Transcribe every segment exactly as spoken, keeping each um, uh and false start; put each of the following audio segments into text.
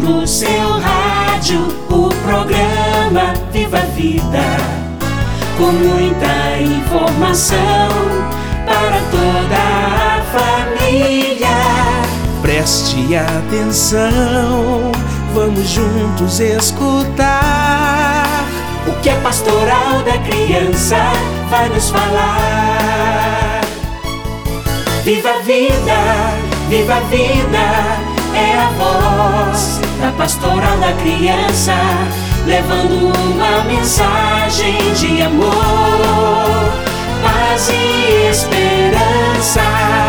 no seu rádio o programa Viva a Vida, com muita informação para toda a família. Preste atenção, vamos juntos escutar o que a Pastoral da Criança vai nos falar. Viva a vida, viva a vida, é a voz da Pastoral da Criança, levando uma mensagem de amor, paz e esperança.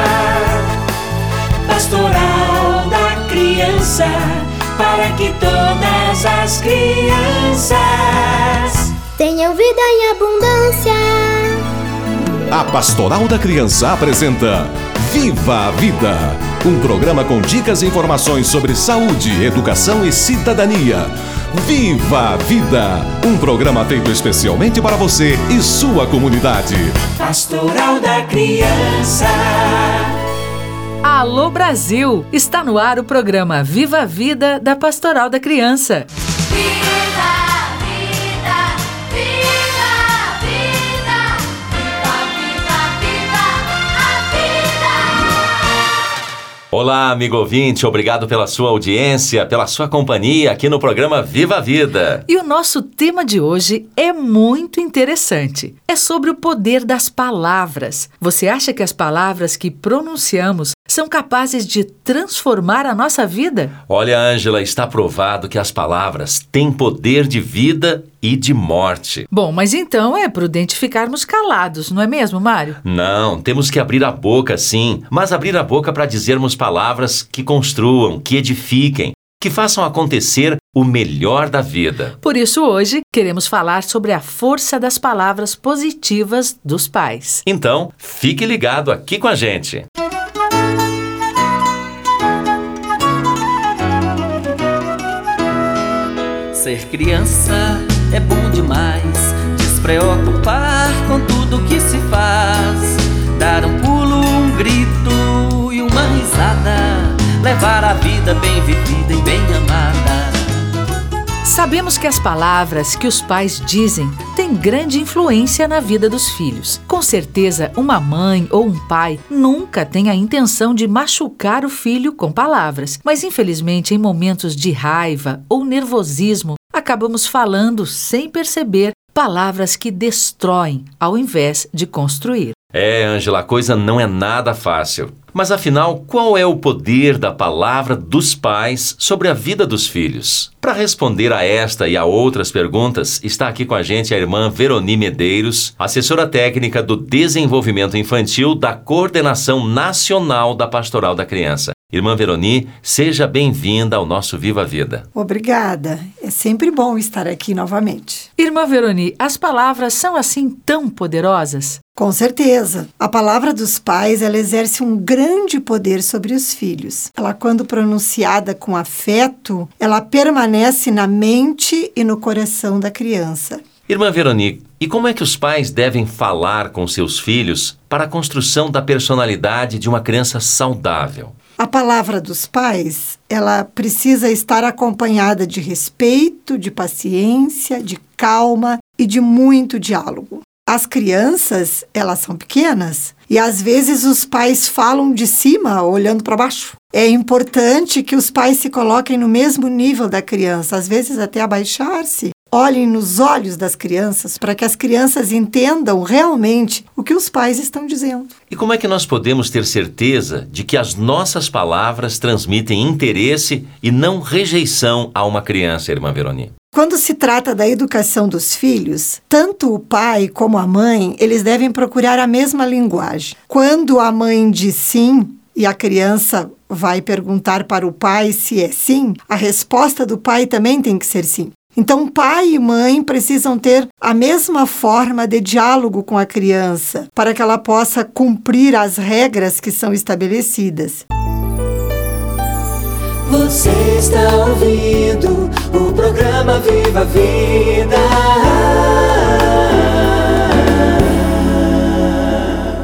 Pastoral da Criança, para que todas as crianças tenham vida em abundância. A Pastoral da Criança apresenta Viva a Vida, um programa com dicas e informações sobre saúde, educação e cidadania. Viva a Vida, um programa feito especialmente para você e sua comunidade. Pastoral da Criança. Alô Brasil! Está no ar o programa Viva a Vida da Pastoral da Criança. Olá, amigo ouvinte, obrigado pela sua audiência, pela sua companhia aqui no programa Viva a Vida. E o nosso tema de hoje é muito interessante. É sobre o poder das palavras. Você acha que as palavras que pronunciamos são capazes de transformar a nossa vida? Olha, Ângela, está provado que as palavras têm poder de vida e de morte. Bom, mas então é prudente ficarmos calados, não é mesmo, Mário? Não, temos que abrir a boca, sim, mas abrir a boca para dizermos palavras que construam, que edifiquem, que façam acontecer o melhor da vida. Por isso, hoje, queremos falar sobre a força das palavras positivas dos pais. Então, fique ligado aqui com a gente. Ser criança é bom demais, despreocupar com tudo que se faz, dar um pulo, um grito e uma risada, levar a vida bem vivida e bem amada. Sabemos que as palavras que os pais dizem têm grande influência na vida dos filhos. Com certeza, uma mãe ou um pai nunca tem a intenção de machucar o filho com palavras, mas infelizmente em momentos de raiva ou nervosismo, acabamos falando sem perceber palavras que destroem ao invés de construir. É, Ângela, a coisa não é nada fácil. Mas afinal, qual é o poder da palavra dos pais sobre a vida dos filhos? Para responder a esta e a outras perguntas, está aqui com a gente a irmã Veroni Medeiros, assessora técnica do desenvolvimento infantil da Coordenação Nacional da Pastoral da Criança. Irmã Veroni, seja bem-vinda ao nosso Viva a Vida. Obrigada. É sempre bom estar aqui novamente. Irmã Veroni, as palavras são assim tão poderosas? Com certeza. A palavra dos pais, ela exerce um grande poder sobre os filhos. Ela, quando pronunciada com afeto, ela permanece na mente e no coração da criança. Irmã Veroni, e como é que os pais devem falar com seus filhos para a construção da personalidade de uma criança saudável? A palavra dos pais, ela precisa estar acompanhada de respeito, de paciência, de calma e de muito diálogo. As crianças, elas são pequenas e às vezes os pais falam de cima, olhando para baixo. É importante que os pais se coloquem no mesmo nível da criança, às vezes até abaixar-se. Olhem nos olhos das crianças para que as crianças entendam realmente o que os pais estão dizendo. E como é que nós podemos ter certeza de que as nossas palavras transmitem interesse e não rejeição a uma criança, irmã Veroni? Quando se trata da educação dos filhos, tanto o pai como a mãe, eles devem procurar a mesma linguagem. Quando a mãe diz sim e a criança vai perguntar para o pai se é sim, a resposta do pai também tem que ser sim. Então, pai e mãe precisam ter a mesma forma de diálogo com a criança para que ela possa cumprir as regras que são estabelecidas. Você está ouvindo o programa Viva a Vida.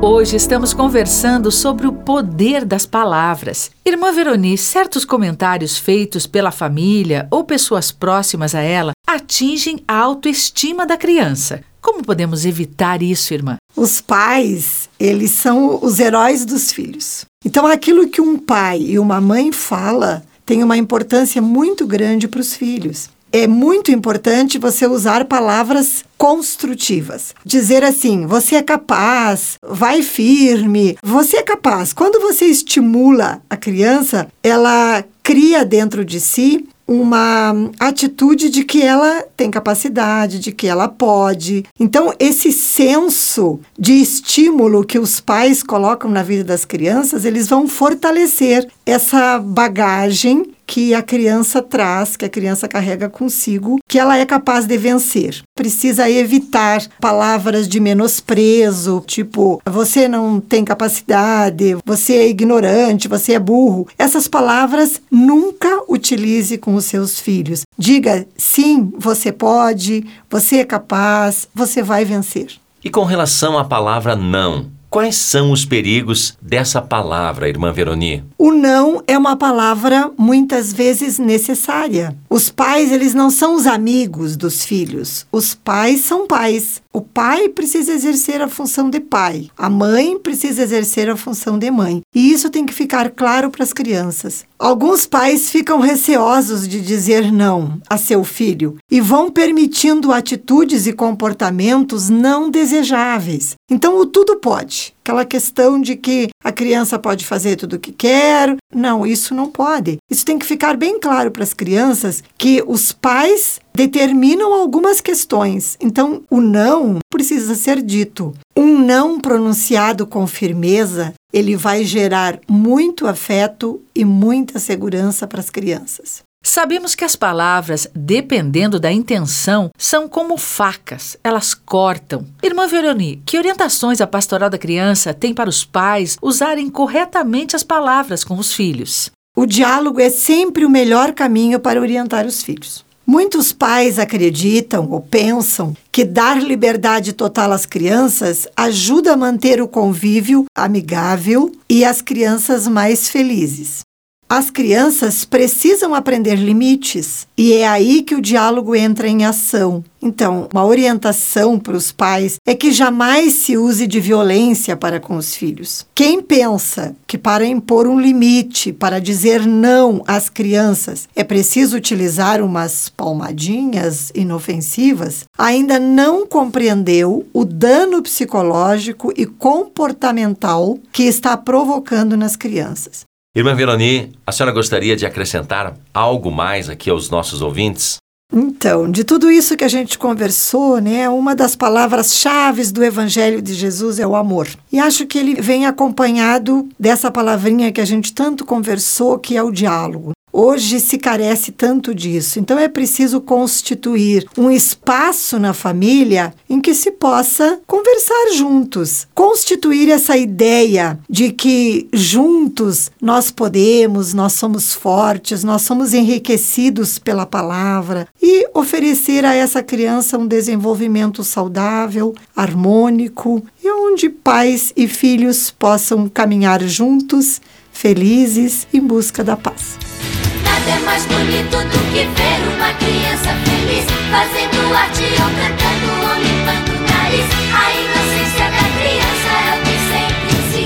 Hoje estamos conversando sobre o poder das palavras. Irmã Veroni, certos comentários feitos pela família ou pessoas próximas a ela atingem a autoestima da criança. Como podemos evitar isso, irmã? Os pais, eles são os heróis dos filhos. Então, aquilo que um pai e uma mãe fala tem uma importância muito grande para os filhos. É muito importante você usar palavras construtivas. Dizer assim, você é capaz, vai firme, você é capaz. Quando você estimula a criança, ela cria dentro de si uma atitude de que ela tem capacidade, de que ela pode. Então, esse senso de estímulo que os pais colocam na vida das crianças, eles vão fortalecer essa bagagem que a criança traz, que a criança carrega consigo, que ela é capaz de vencer. Precisa evitar palavras de menosprezo, tipo, você não tem capacidade, você é ignorante, você é burro. Essas palavras nunca utilize com os seus filhos. Diga, sim, você pode, você é capaz, você vai vencer. E com relação à palavra não, quais são os perigos dessa palavra, irmã Veroni? O não é uma palavra muitas vezes necessária. Os pais, eles não são os amigos dos filhos. Os pais são pais. O pai precisa exercer a função de pai. A mãe precisa exercer a função de mãe. E isso tem que ficar claro para as crianças. Alguns pais ficam receosos de dizer não a seu filho e vão permitindo atitudes e comportamentos não desejáveis. Então, o tudo pode. Aquela questão de que a criança pode fazer tudo o que quer. Não, isso não pode. Isso tem que ficar bem claro para as crianças que os pais determinam algumas questões. Então, o não precisa ser dito. Um não pronunciado com firmeza, ele vai gerar muito afeto e muita segurança para as crianças. Sabemos que as palavras, dependendo da intenção, são como facas, elas cortam. Irmã Veroni, que orientações a Pastoral da Criança tem para os pais usarem corretamente as palavras com os filhos? O diálogo é sempre o melhor caminho para orientar os filhos. Muitos pais acreditam ou pensam que dar liberdade total às crianças ajuda a manter o convívio amigável e as crianças mais felizes. As crianças precisam aprender limites e é aí que o diálogo entra em ação. Então, uma orientação para os pais é que jamais se use de violência para com os filhos. Quem pensa que para impor um limite, para dizer não às crianças, é preciso utilizar umas palmadinhas inofensivas, ainda não compreendeu o dano psicológico e comportamental que está provocando nas crianças. Irmã Veroni, a senhora gostaria de acrescentar algo mais aqui aos nossos ouvintes? Então, de tudo isso que a gente conversou, né, uma das palavras-chave do Evangelho de Jesus é o amor. E acho que ele vem acompanhado dessa palavrinha que a gente tanto conversou, que é o diálogo. Hoje se carece tanto disso, então é preciso constituir um espaço na família em que se possa conversar juntos. Constituir essa ideia de que juntos nós podemos, nós somos fortes, nós somos enriquecidos pela palavra e oferecer a essa criança um desenvolvimento saudável, harmônico e onde pais e filhos possam caminhar juntos, felizes, em busca da paz. Nada é mais bonito do que ver uma criança feliz, fazendo arte ou cantando ou limpando o nariz. A inocência da criança é o que sempre se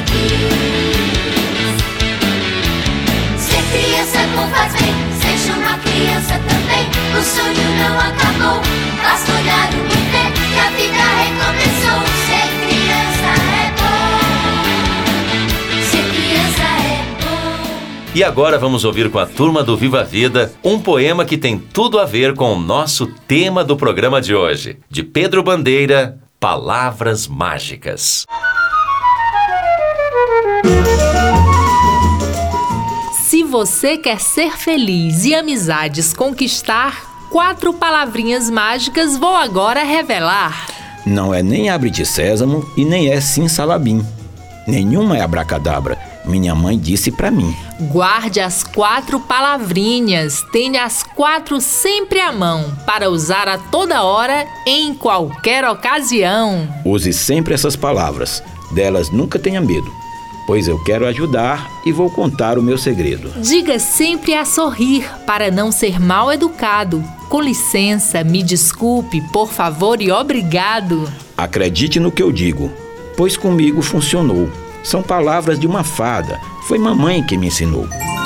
quis. Ser criança bom faz bem, seja uma criança também. O sonho não acabou, basta olhar o que vê, que a vida recomeçou. Ser criança é bom, ser criança é bom. E agora vamos ouvir com a turma do Viva a Vida um poema que tem tudo a ver com o nosso tema do programa de hoje, de Pedro Bandeira, Palavras Mágicas. Se você quer ser feliz e amizades conquistar, quatro palavrinhas mágicas vou agora revelar. Não é nem abre de sésamo e nem é sim salabim. Nenhuma é abracadabra, minha mãe disse pra mim. Guarde as quatro palavrinhas, tenha as quatro sempre à mão, para usar a toda hora, em qualquer ocasião. Use sempre essas palavras. Delas nunca tenha medo, pois eu quero ajudar e vou contar o meu segredo. Diga sempre a sorrir para não ser mal educado. Com licença, me desculpe, por favor e obrigado. Acredite no que eu digo, pois comigo funcionou. São palavras de uma fada, foi mamãe que me ensinou.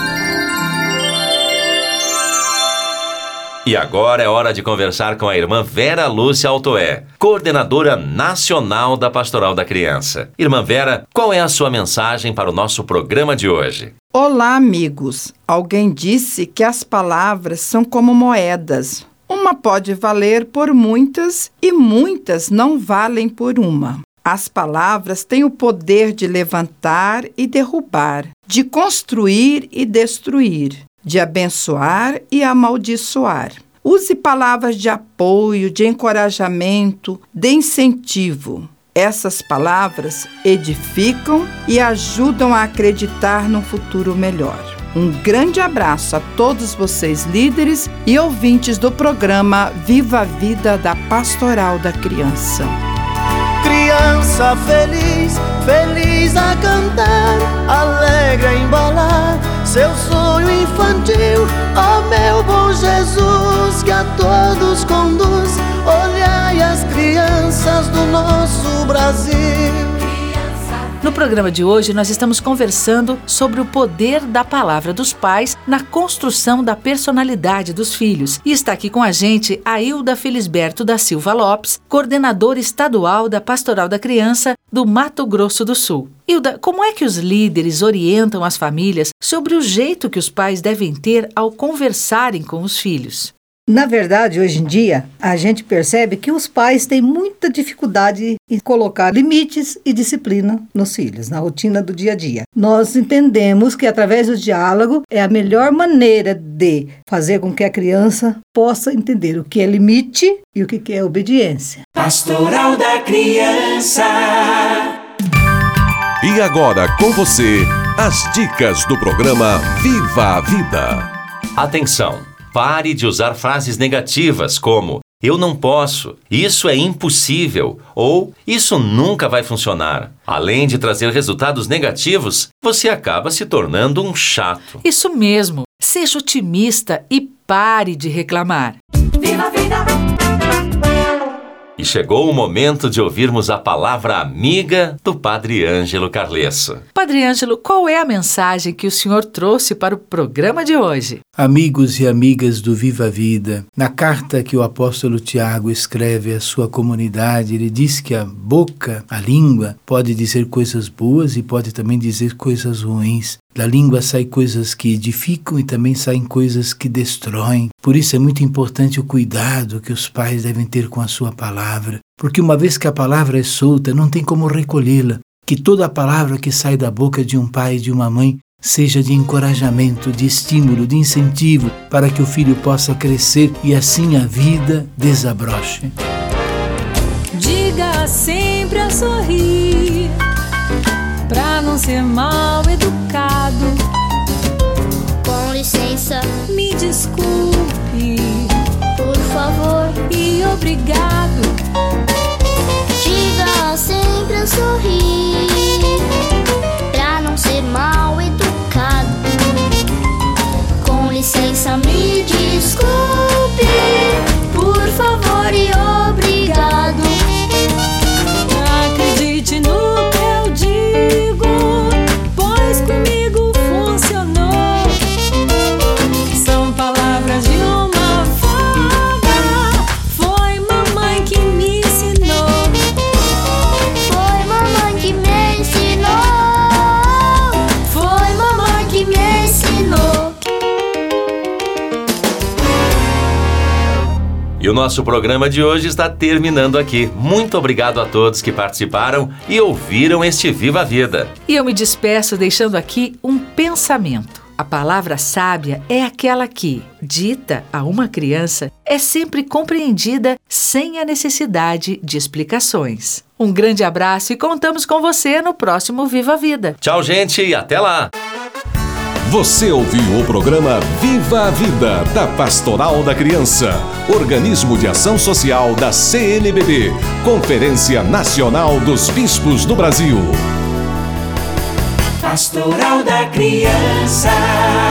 E agora é hora de conversar com a irmã Vera Lúcia Altoé, coordenadora nacional da Pastoral da Criança. Irmã Vera, qual é a sua mensagem para o nosso programa de hoje? Olá, amigos. Alguém disse que as palavras são como moedas. Uma pode valer por muitas e muitas não valem por uma. As palavras têm o poder de levantar e derrubar, de construir e destruir, de abençoar e amaldiçoar. Use palavras de apoio, de encorajamento, de incentivo. Essas palavras edificam e ajudam a acreditar num futuro melhor. Um grande abraço a todos vocês, líderes e ouvintes do programa Viva a Vida da Pastoral da Criança. Criança feliz, feliz a cantar, alegre a embalar seu sonho infantil. Ó meu bom Jesus, que a todos conduz, olhai as crianças do nosso Brasil. No programa de hoje, nós estamos conversando sobre o poder da palavra dos pais na construção da personalidade dos filhos. E está aqui com a gente a Hilda Felisberto da Silva Lopes, coordenadora estadual da Pastoral da Criança do Mato Grosso do Sul. Hilda, como é que os líderes orientam as famílias sobre o jeito que os pais devem ter ao conversarem com os filhos? Na verdade, hoje em dia, a gente percebe que os pais têm muita dificuldade em colocar limites e disciplina nos filhos, na rotina do dia a dia. Nós entendemos que através do diálogo é a melhor maneira de fazer com que a criança possa entender o que é limite e o que é obediência. Pastoral da Criança. E agora com você, as dicas do programa Viva a Vida. Atenção! Pare de usar frases negativas como eu não posso, isso é impossível ou isso nunca vai funcionar. Além de trazer resultados negativos, você acaba se tornando um chato. Isso mesmo. Seja otimista e pare de reclamar. Viva a vida! E chegou o momento de ouvirmos a palavra amiga do Padre Ângelo Carlesso. Padre Ângelo, qual é a mensagem que o senhor trouxe para o programa de hoje? Amigos e amigas do Viva a Vida, na carta que o apóstolo Tiago escreve à sua comunidade, ele diz que a boca, a língua, pode dizer coisas boas e pode também dizer coisas ruins. Da língua saem coisas que edificam e também saem coisas que destroem. Por isso é muito importante o cuidado que os pais devem ter com a sua palavra, porque uma vez que a palavra é solta, não tem como recolhê-la. Que toda a palavra que sai da boca de um pai e de uma mãe seja de encorajamento, de estímulo, de incentivo, para que o filho possa crescer e assim a vida desabroche. Diga sempre a sorrir, pra não ser mal educado. Com licença, me desculpe, por favor e obrigado. Diga sempre a sorrir, pra não ser mal educado. Com licença, me desculpe, por favor e obrigado. Acredite no que eu digo, pois comigo funcionou. São palavras de uma fada, foi mamãe que me ensinou. Foi mamãe que me ensinou. Foi mamãe que me ensinou. E o nosso programa de hoje está terminando aqui. Muito obrigado a todos que participaram e ouviram este Viva a Vida. E eu me despeço deixando aqui um pensamento. A palavra sábia é aquela que, dita a uma criança, é sempre compreendida sem a necessidade de explicações. Um grande abraço e contamos com você no próximo Viva a Vida. Tchau, gente, e até lá! Você ouviu o programa Viva a Vida, da Pastoral da Criança, organismo de ação social da C N B B, Conferência Nacional dos Bispos do Brasil. Pastoral da Criança.